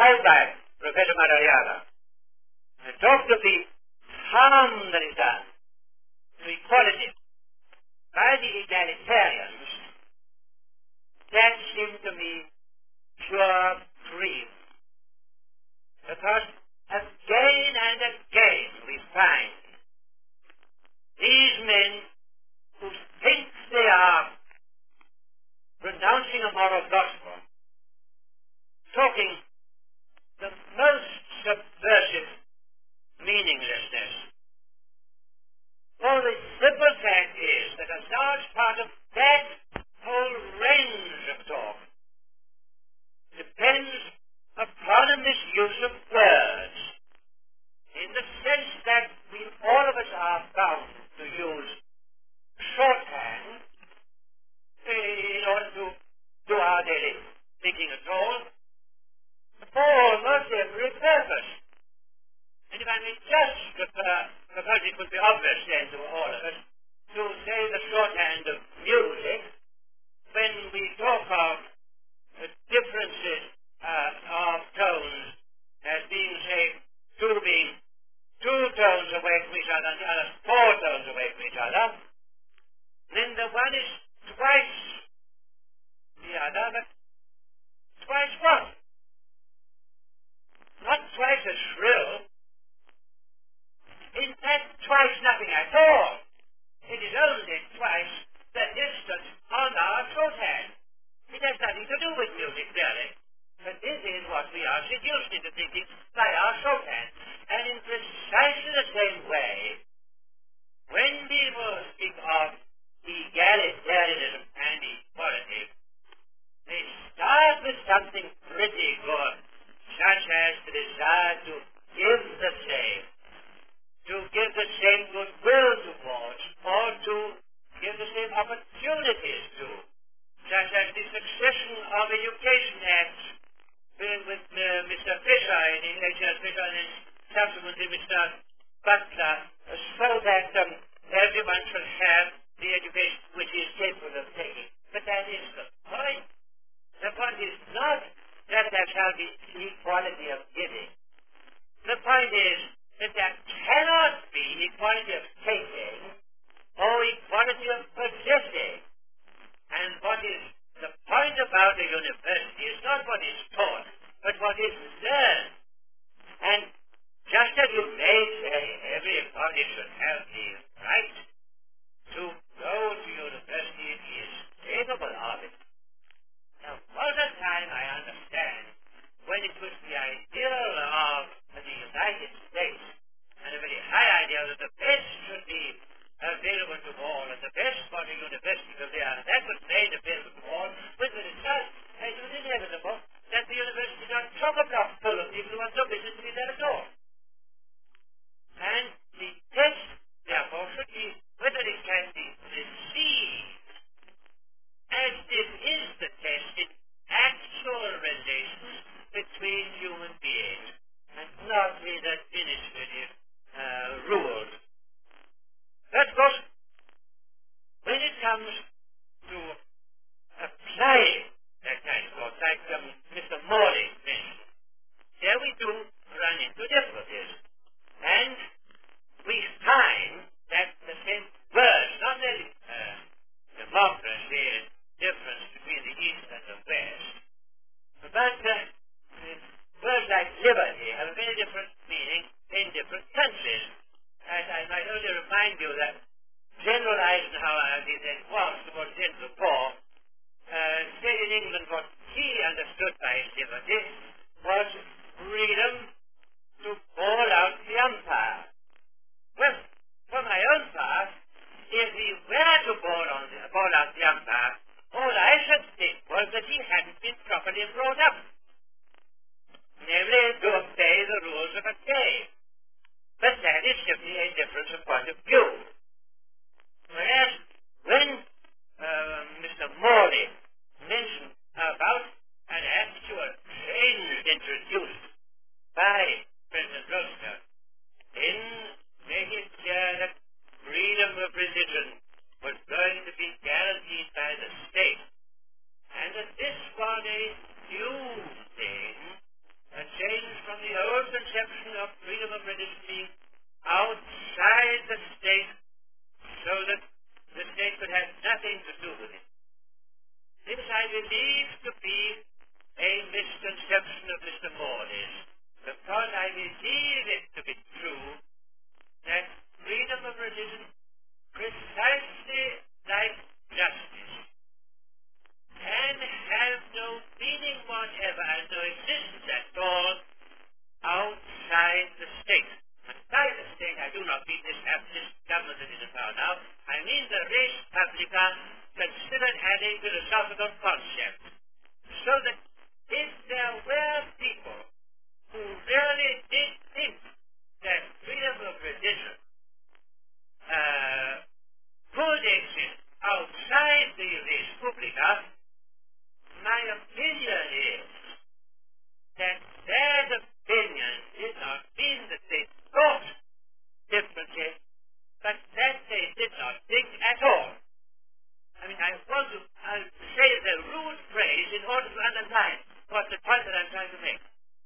while back, Professor Madariaga, talked of the harm that is done to equality by the egalitarians. That seemed to me pure dream. Because again and again we find these men who think they are pronouncing a moral gospel, talking the most subversive meaninglessness. For the simple fact is that a large part of that whole range of talk depends upon a misuse of words, in the sense that we all of us are bound to use shorthand in order to do our daily thinking at all, for almost every purpose. And if I may just refer, because it would be obvious then to all of us, to say the shorthand of music, when we talk of differences of tones as being, say, being two tones away from each other and the other four tones away from each other, then the one is twice the other, but twice what? Not twice as shrill. In fact, twice nothing at all. It is only twice the distance on our shorthand. It has nothing to do with music, really. But this is what we are seduced into thinking by our shorthand. And in precisely the same way, when people speak of egalitarianism and equality, they start with something pretty good, such as the desire to give the same goodwill towards, or to give the same opportunities to, such as the succession of education acts with Mr. Fisher in H.L. Fisher and subsequently Mr. Butler, so that everyone should have the education which he is capable of taking. But that is the point. The point is not that there shall be equality of giving. The point is that there cannot be equality of taking or equality of possessing. And what is the point about a university is not what is taught, but what is learned. And just as you may say everybody should have the right to go to university if he is capable of it, now was a time, I understand, when it was the ideal of the United States, and a very high ideal that the best should be available to all, and the best for the university to be, and that was made available to all, with the result, it was inevitable that the university got chock-a-block full of people who had no business to be there at all. And the test, therefore, should be whether it can be received as it is the test in actual relations between human beings, and not with administrative rules. But of course, when it comes to applying that kind of law, like Mr. Morley mentioned, there we do run into difficulties. And we find that the same words, not only democracy and difference between the East and the West, but words like liberty have a very different meaning in different countries. And I might only remind you that General Eisenhower, as he then was towards the end of the war, said in England what he understood by liberty was freedom to call out the umpire. Well, for my own part, if he were to call out the umpire, all I should think was that he hadn't been properly brought up, namely to obey the rules of a game. But that is simply a difference of point of view. Whereas when Mr. Morley mentioned about an actual change introduced by President Roosevelt in making clear that freedom of religion was going to be guaranteed by the state, and that this was a new thing, and say conception of freedom of religion being outside the state so that the state could have nothing to do with it. This I believe to be a misconception of Mr. Morley's, because I believe it to be true that freedom of religion, precisely like justice, can have no meaning whatever and no existence at all outside the state. And by the state, I do not mean this government that is in power now. I mean the res publica considered as a philosophical concept. So that if there were people who really did think that freedom of religion could exist outside the res publica, my opinion is that their opinion did not mean that they thought differently, but that they did not think at all. I mean, I want to say the rude phrase in order to underline what the point that I'm trying to make.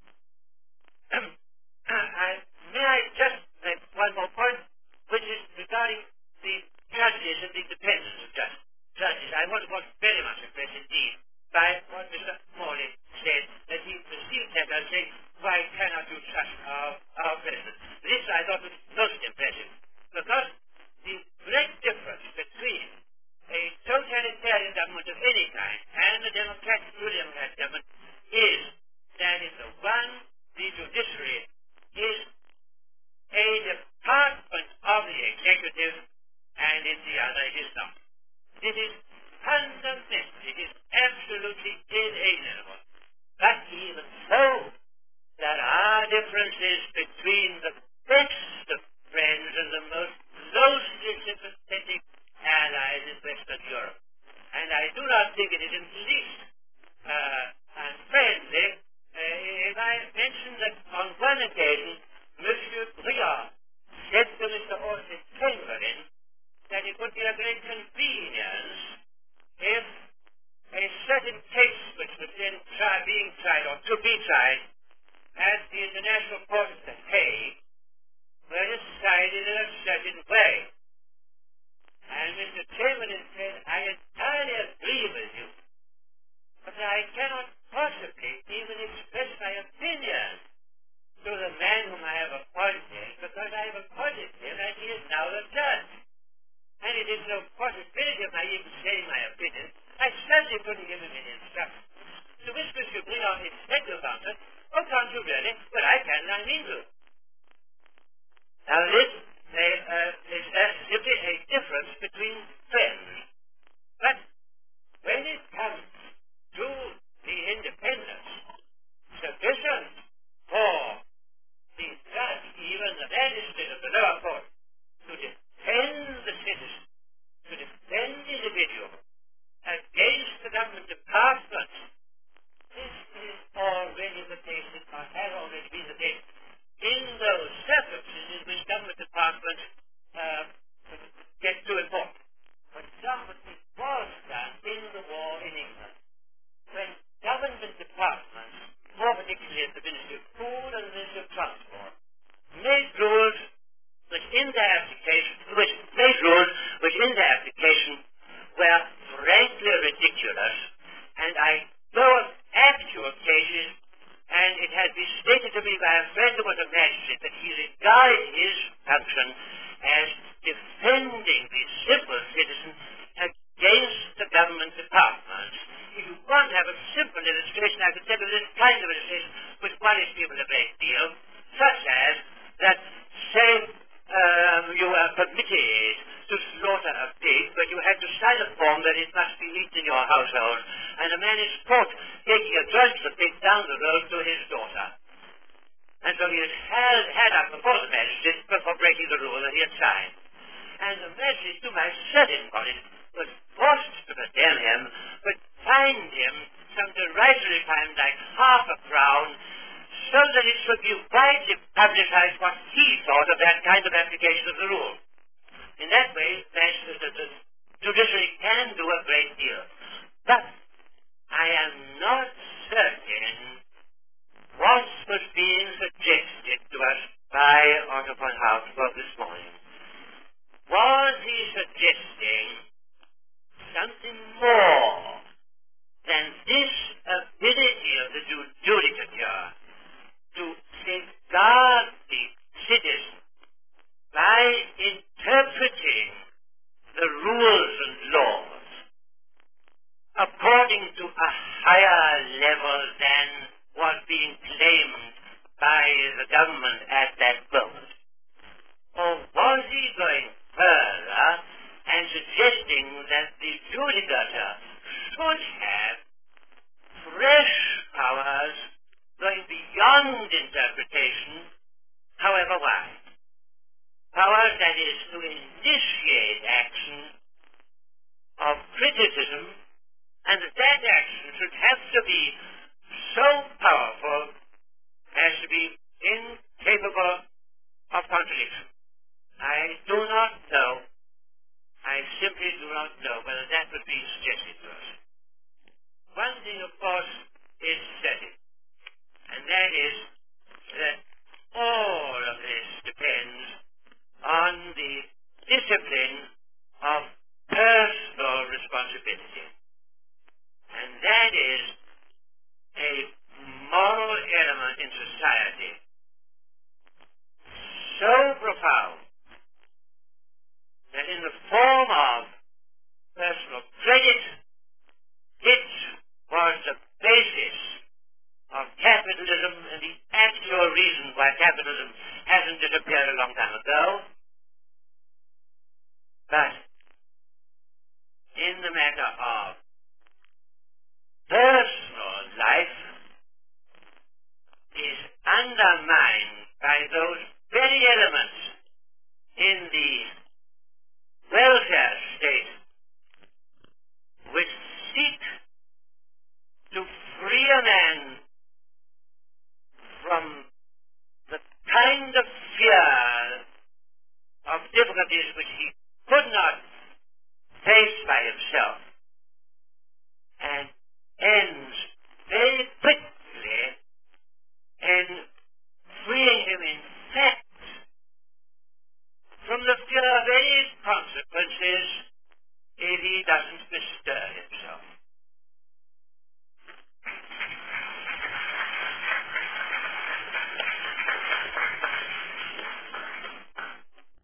May I just make one more point, which is regarding the judges and the independence of judges. I was very much impressed indeed by what Mr. Morley said, that he received letters saying, why cannot you trust our president? This I thought was most impressive, because the great difference between a totalitarian government of any kind and a democratic government is that in the one, the judiciary is a department of the executive, and in the other it is not. It is fundamental, it is absolutely inalienable. But even so, there are differences between the best of friends and the most closely sympathetic allies in Western Europe. And I do not think it is in the least unfriendly if I mention that on one occasion, Monsieur Briand said to Mr. Austin Chamberlain that it would be a great convenience if a certain case which was then being tried or to be tried at the International Court of The Hague were decided in a certain way. And Mr. Chamberlain said, I entirely agree with you, but I cannot possibly even express my opinion to the man whom I have appointed, because I have appointed him and he is now the judge. And it is no possibility of my even saying my opinion. I certainly couldn't give him any instructions. To which Mr. Briand instead of answered, oh, can't you really? Well, I can, I mean to. Now, this is simply a difference between friends. But when it comes to the independence sufficient for the judge, even the magistrate of the lower court, to defend the citizen, to defend the individual against the government department, this is already the case, it has already been the case in those circumstances in which government departments get too important. For example, it was done in the war in England, when government departments, more particularly at the Ministry of Food and the Ministry of Transport, made rules which in their application were frankly ridiculous, and I know of actual cases, and it has been stated to me by a friend who was a magistrate that he regarded his function as defending the simple citizen against the government departments. If you want to have a simple illustration, I could tell you this kind of illustration which worries people a great deal, such as that, say, you are permitted to slaughter a pig, but you have to sign a form that it must be eaten in your household, and a man is caught taking a joint pig down the road to his daughter. And so he is held up before the magistrate for breaking the rule that he had signed. And the magistrate, to my certain knowledge, was forced to condemn him, but fined him some derisory fine like £0.50, so that it should be widely publicized what he thought of that kind of application of the rule. In that way, the judiciary can do a great deal. But I am not certain what was being suggested by the government at that moment? Or was he going further and suggesting that the judicature should have fresh powers going beyond interpretation, however wide? Powers, that is, to initiate action of criticism, and that action should have to be so powerful as to be incapable of contradiction. I do not know, I simply do not know whether that would be suggested to us. One thing, of course, is certain, and that is that all of this depends on the discipline of personal responsibility. And that is a moral element in society so profound that in the form of personal credit, it was the basis of capitalism and the actual reason why capitalism hasn't disappeared a long time ago. But in the matter of personal life is undermined